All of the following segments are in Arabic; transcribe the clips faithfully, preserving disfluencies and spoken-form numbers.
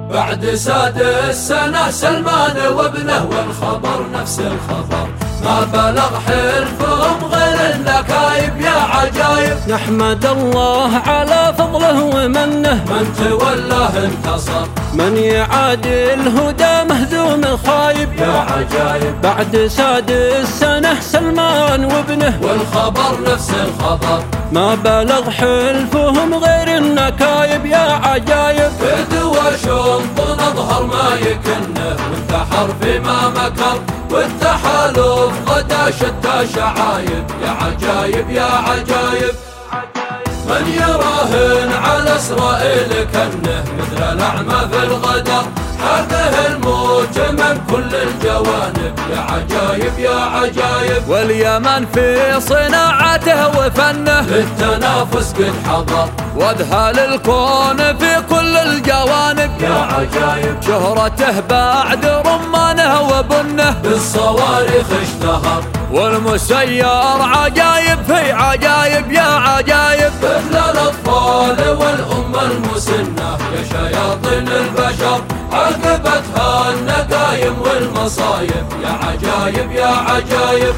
بعد سادس سنة سلمان وابنه والخبر نفس الخبر، ما بلغ حلفهم غير النكايب يا عجايب. نحمد الله على فضله ومنه، من تولاه انتصر، من يعادي الهدى مهزوم خايب يا عجايب. بعد سادس سنة سلمان وابنه والخبر نفس الخبر، ما بلغ حلفهم غير النكايب يا عجايب. بدوى شنط نظهر ما يكنه، وانتحر فيما مكر، والتحالف غدا شتى شعايب يا عجايب يا عجايب. من يراهن على اسرائيل كنه، مثل الاعمى في الغدر، حقه الموت من كل الجوانب يا عجايب يا عجايب. واليمن في صناعته وفنه، للتنافس قد حضر، واذهل الكون في كل الجوانب يا عجايب. شهرته بعد رمانه وبنه، بالصواريخ اشتهر، والمسير عجايب في عجايب يا عجايب. مثل الأطفال والأمة المسنة يا شياطين البشر، عاقبتها النقايم والمصايب يا عجايب يا عجايب.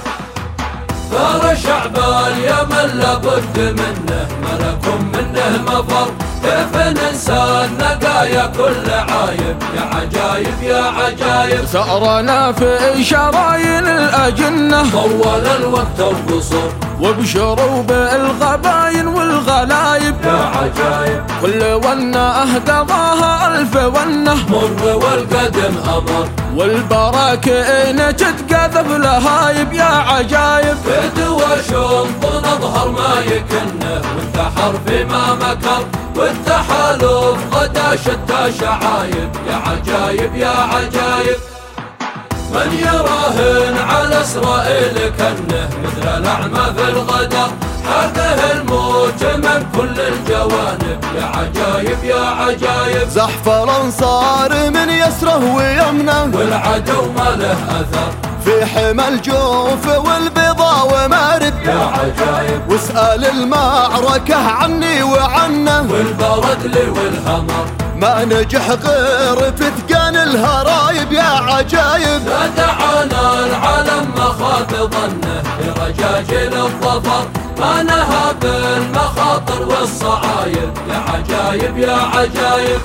ثار شعب اليمن لابد منه، ملك منه مفر، كيف ننسى النقايا كل عايب يا عجايب يا عجايب. ثأرنا في شرايين الأجنة، طول الوقت وقصر، وابشروا بالغباين والغلايب يا عجايب. كل ونة أهدغاها ألف ونة، مر والقدم أمر، والبراكين تتقذف لهايب يا عجايب. بدوى شنط نظهر ما يكنه، وانتحر فيما مكر، والتحالف غدا شتى شعايب يا عجايب يا عجايب. من يراهن على اسرائيل كنه، مثل الاعمى في الغدر، حقه الموت من كل الجوانب يا عجايب يا عجايب. زحف الانصار من يسره ويمنه، والعدو ما له اثر، في حمى الجوف والبيضاء ومارب يا عجايب. واسأل المعركة عني وعنه، والبردل والهمر، ما نجح غير في ثقان الهرايب يا عجايب. لا دعانا العالم مخاض ظنه، برجاجيل الظفر، ما نهى بالمخاطر والصعايب يا عجايب يا عجايب.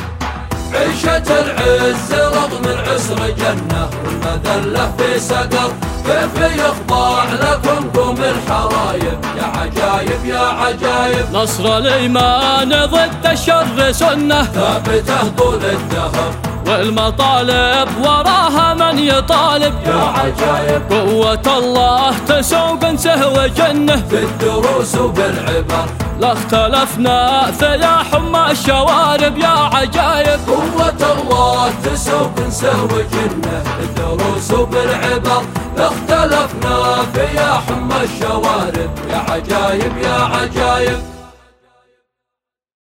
عيشة العز رغم العسر جنة، والمذلة في سقر، كيف يخضع لكم قوم الحرايب يا عجايب يا عجايب. نصر الإيمان ضد الشر سنة، ثابته طول الدهر، والمطالب وراها من يطالب يا عجايب. قوة الله تسوق سهو جنة، في الدروس وبالعبر، لا اختلفنا في حمى الشوارب يا عجايب. قوة الله تسوق نسوي جنة، بالدروس وبالعبر، لا اختلفنا في يا حمى الشوارب يا عجايب يا عجايب.